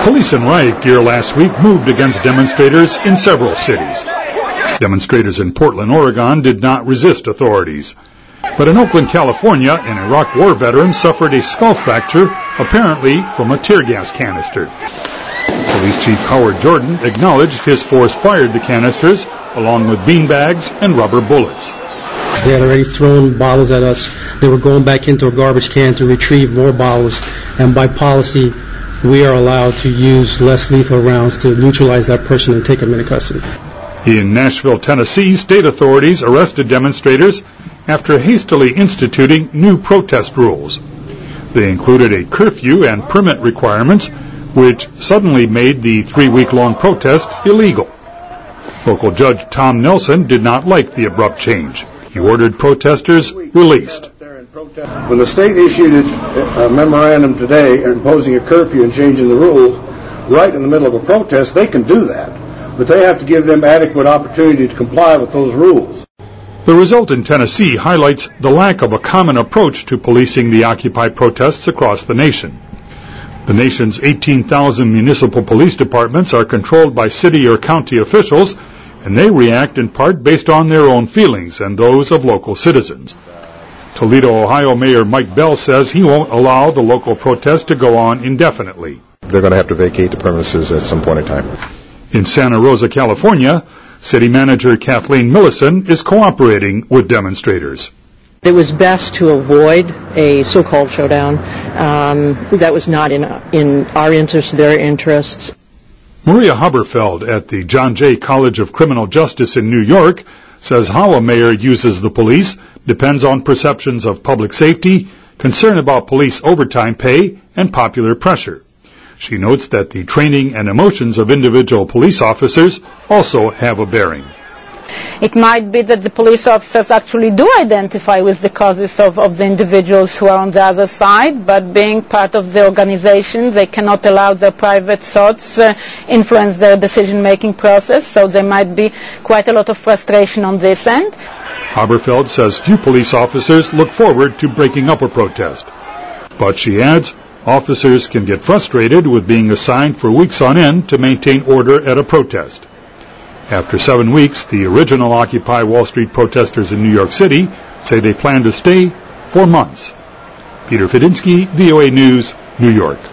Police in riot gear last week moved against demonstrators in several cities. Demonstrators in Portland, Oregon did not resist authorities. But in Oakland, California, an Iraq War veteran suffered a skull fracture, apparently from a tear gas canister. Police Chief Howard Jordan acknowledged his force fired the canisters, along with beanbags and rubber bullets. They had already thrown bottles at us. They were going back into a garbage can to retrieve more bottles, and by policy, we are allowed to use less lethal rounds to neutralize that person and take him into custody. In Nashville, Tennessee, state authorities arrested demonstrators after hastily instituting new protest rules. They included a curfew and permit requirements, which suddenly made the 3-week-long protest illegal. Local Judge Tom Nelson did not like the abrupt change. He ordered protesters released. When the state issued its memorandum today imposing a curfew and changing the rules right in the middle of a protest, they can do that. But they have to give them adequate opportunity to comply with those rules. The result in Tennessee highlights the lack of a common approach to policing the Occupy protests across the nation. The nation's 18,000 municipal police departments are controlled by city or county officials, and they react in part based on their own feelings and those of local citizens. Toledo, Ohio Mayor Mike Bell says he won't allow the local protest to go on indefinitely. They're going to have to vacate the premises at some point in time. In Santa Rosa, California, City Manager Kathleen Millison is cooperating with demonstrators. It was best to avoid a so-called showdown. That was not in our interest, their interests. Maria Haberfeld at the John Jay College of Criminal Justice in New York says how a mayor uses the police depends on perceptions of public safety, concern about police overtime pay, and popular pressure. She notes that the training and emotions of individual police officers also have a bearing. It might be that the police officers actually do identify with the causes of the individuals who are on the other side, but being part of the organization, they cannot allow their private thoughts influence their decision-making process, so there might be quite a lot of frustration on this end. Haberfeld says few police officers look forward to breaking up a protest. But she adds, officers can get frustrated with being assigned for weeks on end to maintain order at a protest. After 7 weeks, the original Occupy Wall Street protesters in New York City say they plan to stay for months. Peter Fedinsky, VOA News, New York.